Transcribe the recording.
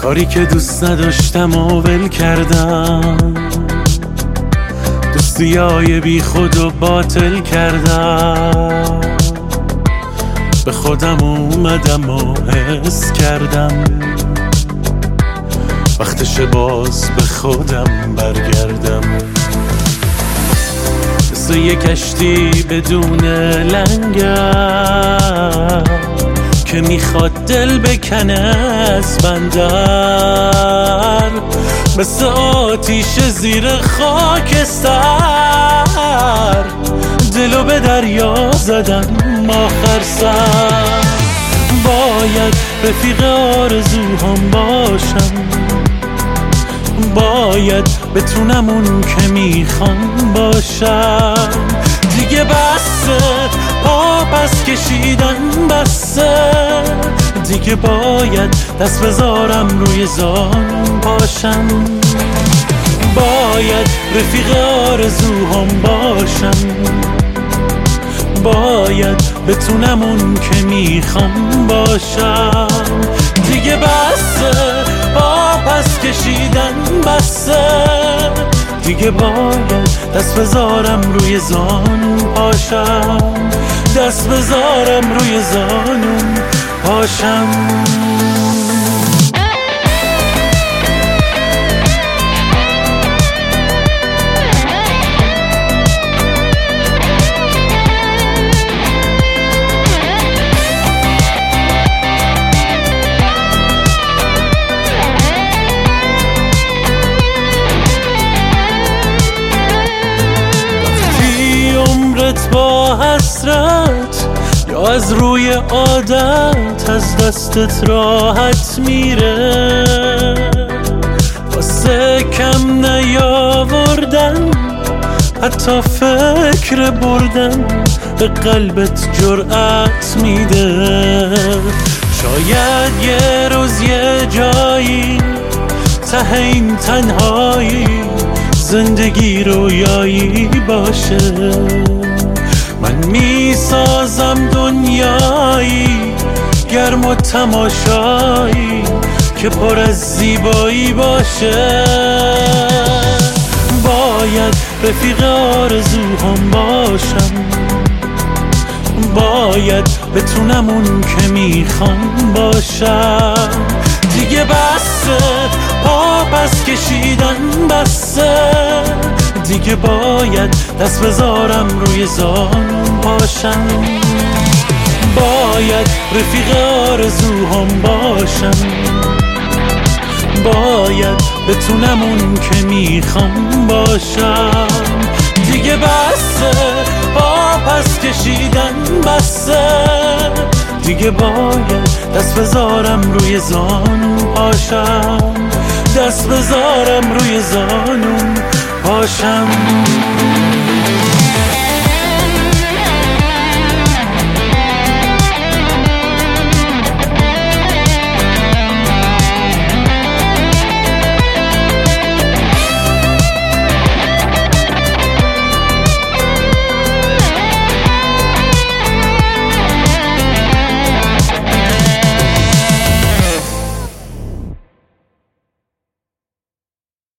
کاری که دوست نداشتم و ول کردم، دوستیای بی خود و باطل کردم. به خودم اومدم و حس کردم وقتش باز به خودم برگردم. مثل یه کشتی بدون لنگر که میخواد دل بکنه از بندر، مثل آتیش زیر خاکستر دلو به دریا زدم آخر سر. باید رفیق آرزوهام باشم، باید بتونم اون که میخوام باشم. دیگه بسه پا پس کشیدن بسه، دیگه باید دست بذارم روی زانوم پاشم. باید رفیق آرزوهام باشم، باید بتونم اون که میخوام باشم. دیگه بسه پا پس کشیدن بسه، دیگه باید دست بذارم روی زانوم پاشم، دست بذارم روی زانوم پاشم. با حسرت یا از روی عادت از دستت راحت میره، واسه کم نیاوردن حتی فکر بردن به قلبت جرأت میده. شاید یه روز یه جایی ته این تنهایی زندگی رویایی باشه، من میسازم دنیایی گرم و تماشایی که پر از زیبایی باشه. باید رفیق آرزوهام باشم، باید بتونم اون که میخوام باشم. دیگه بسه پا پس کشیدن بسه، دیگه باید دست بذارم روی زانوم پاشم. باید رفیق آرزوهام باشم، باید بتونم اون که میخوام باشم. دیگه بسه پا پس کشیدن بسه، دیگه باید دست بذارم روی زانوم پاشم، دست بذارم روی زانوم پاشم.